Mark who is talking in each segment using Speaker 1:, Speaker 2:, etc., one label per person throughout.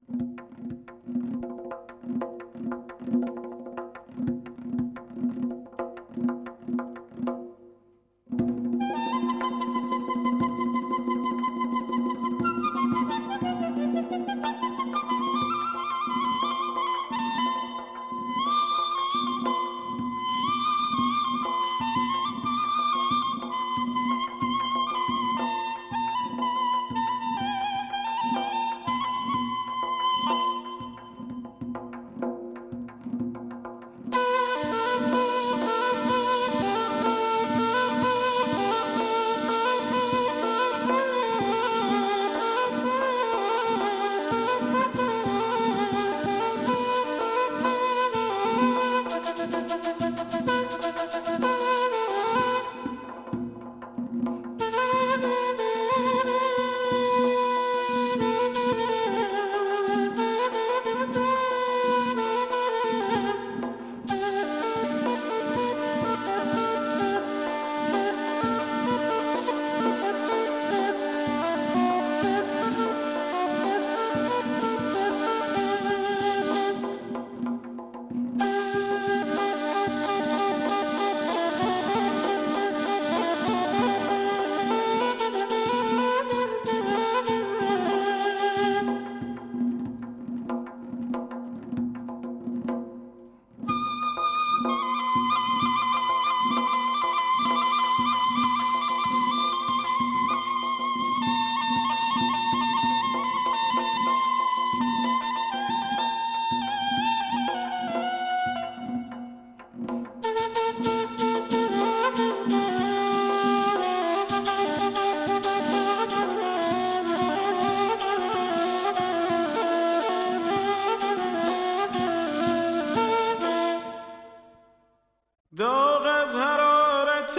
Speaker 1: داغ از حرارت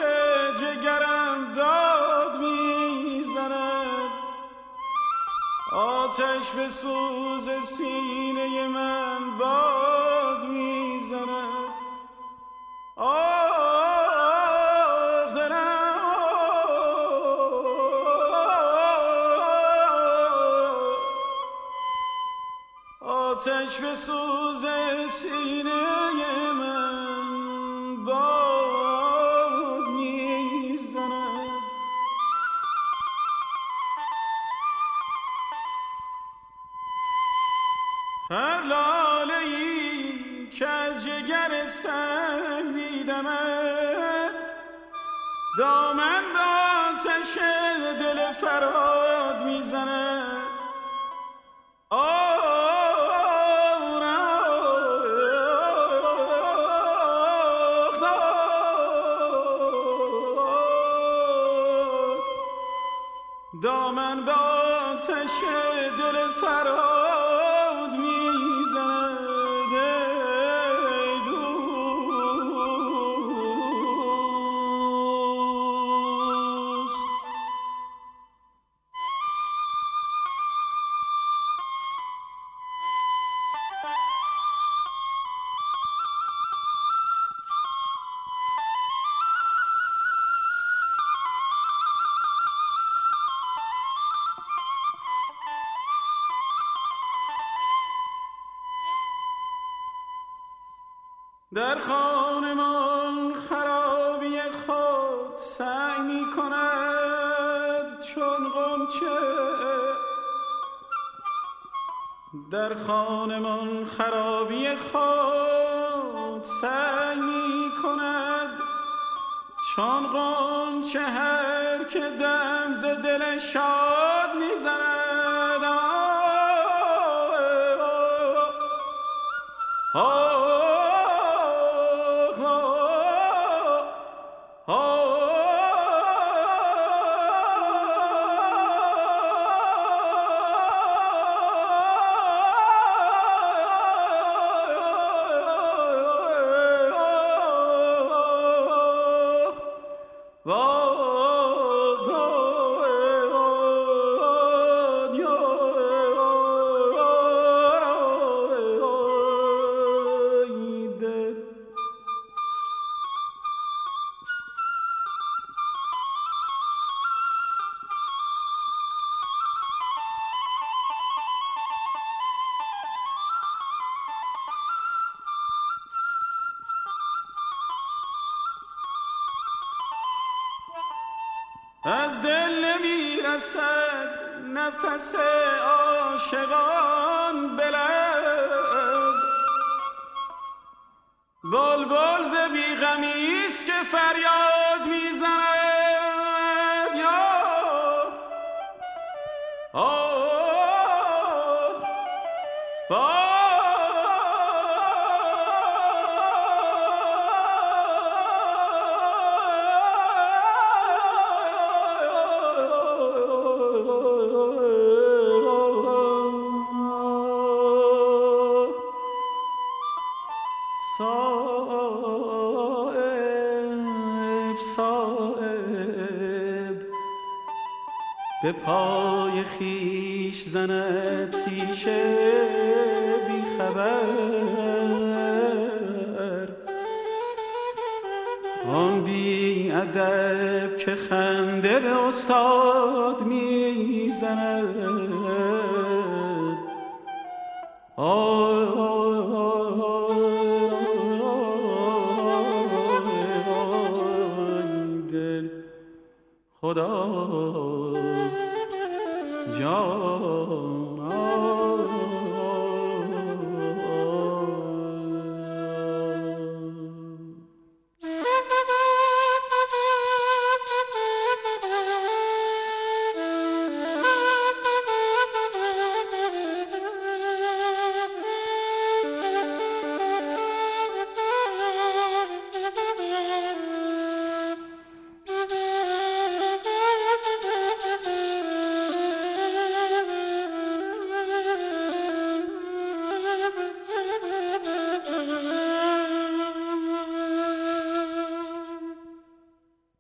Speaker 1: جگرم داد میزند، آتش به سوز سینه من باد میزند. آه دلم آتش به سوز سینه من باد میزند. هر لاله‌ای که از جگر سنگ می‌دمد، دامن به آتش دل فرهاد میزند. دامن به آتش دل فرهاد میزند. ای دوست، در خانمان خرابی خود سعی می کند چون غنچه. در خانمان خرابی خود سعی می کند چون غنچه، هر که دم ز دل شاد می زند. از دل نمیرسد نفس عاشقان بلد. بلبل ز بیغمیست که فریاد میزند یا صایب به پای خیش زند تیشه بی خبر. آن بی ادب که خنده به استاد می زند